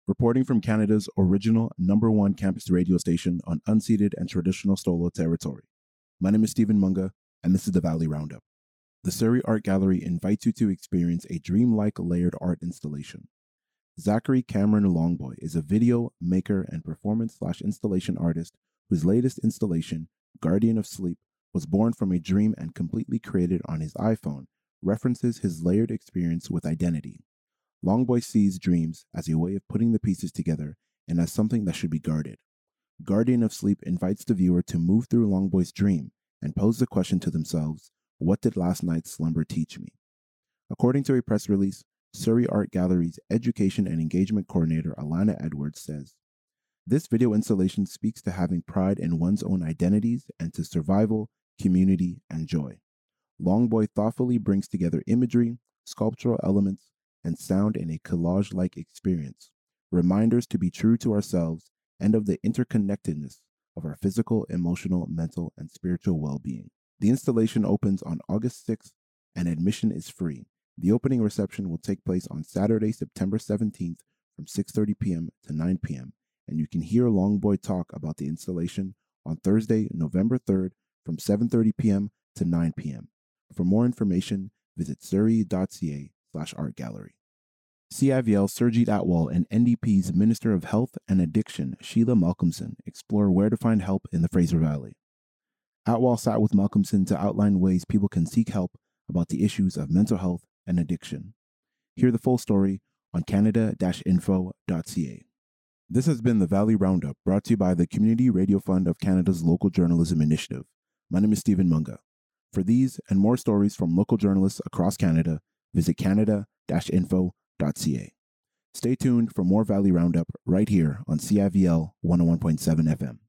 Reporting from Canada's original #1 campus radio station on unceded and traditional Stolo territory. My name is Stephen Munga, and this is the Valley Roundup. The Surrey Art Gallery invites you to experience a dreamlike layered art installation. Zachary Cameron Longboy is a video maker and performance/installation artist whose latest installation, Guardian of Sleep, was born from a dream and completely created on his iPhone, references his layered experience with identity. Longboy sees dreams as a way of putting the pieces together and as something that should be guarded. Guardian of Sleep invites the viewer to move through Longboy's dream and pose the question to themselves, what did last night's slumber teach me? According to a press release, Surrey Art Gallery's Education and Engagement Coordinator Alana Edwards says, "This video installation speaks to having pride in one's own identities and to survival, community, and joy. Longboy thoughtfully brings together imagery, sculptural elements, and sound in a collage-like experience, reminders to be true to ourselves and of the interconnectedness of our physical, emotional, mental, and spiritual well-being." The installation opens on August 6th, and admission is free. The opening reception will take place on Saturday, September 17th from 6:30 p.m. to 9 p.m., and you can hear Longboy talk about the installation on Thursday, November 3rd from 7:30 p.m. to 9 p.m. For more information, visit surrey.ca/artgallery. CIVL Surjit Atwal and NDP's Minister of Health and Addiction, Sheila Malcolmson, explore where to find help in the Fraser Valley. Atwal sat with Malcolmson to outline ways people can seek help about the issues of mental health and addiction. Hear the full story on canada-info.ca. This has been the Valley Roundup, brought to you by the Community Radio Fund of Canada's Local Journalism Initiative. My name is Stephen Munga. For these and more stories from local journalists across Canada, visit canada-info.ca. Stay tuned for more Valley Roundup right here on CIVL 101.7 FM.